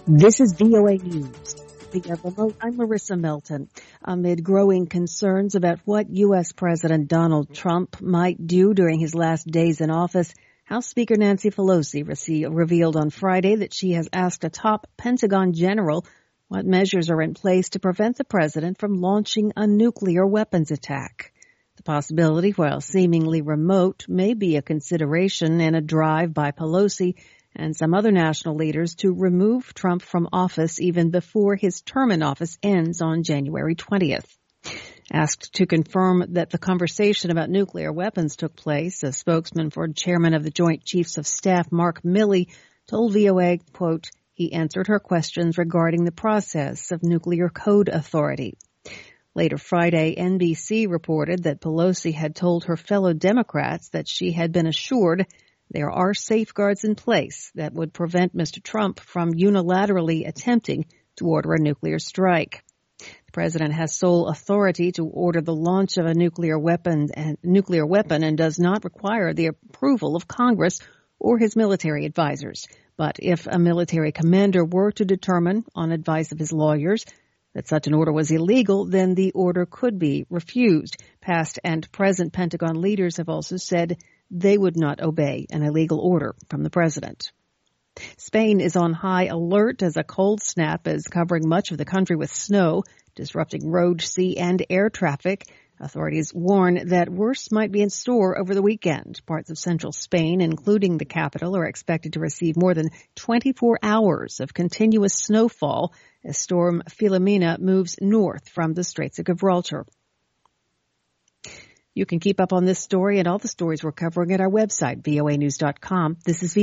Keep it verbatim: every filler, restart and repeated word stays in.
This is V O A News. I'm Marissa Melton. Amid growing concerns about what U S. President Donald Trump might do during his last days in office, House Speaker Nancy Pelosi revealed on Friday that she has asked a top Pentagon general what measures are in place to prevent the president from launching a nuclear weapons attack. The possibility, while seemingly remote, may be a consideration in a drive by Pelosi and some other national leaders to remove Trump from office even before his term in office ends on January twentieth. Asked to confirm that the conversation about nuclear weapons took place, a spokesman for Chairman of the Joint Chiefs of Staff, Mark Milley, told V O A, quote, he answered her questions regarding the process of Nuclear Code Authority. Later Friday, N B C reported that Pelosi had told her fellow Democrats that she had been assured there are safeguards in place that would prevent Mister Trump from unilaterally attempting to order a nuclear strike. The president has sole authority to order the launch of a nuclear weapon and nuclear weapon and does not require the approval of Congress or his military advisors. But if a military commander were to determine, on advice of his lawyers, that such an order was illegal, then the order could be refused. Past and present Pentagon leaders have also said they would not obey an illegal order from the president. Spain is on high alert as a cold snap is covering much of the country with snow, disrupting road, sea, and air traffic. Authorities warn that worse might be in store over the weekend. Parts of central Spain, including the capital, are expected to receive more than twenty-four hours of continuous snowfall as Storm Filomena moves north from the Straits of Gibraltar. You can keep up on this story and all the stories we're covering at our website, V O A news dot com. This is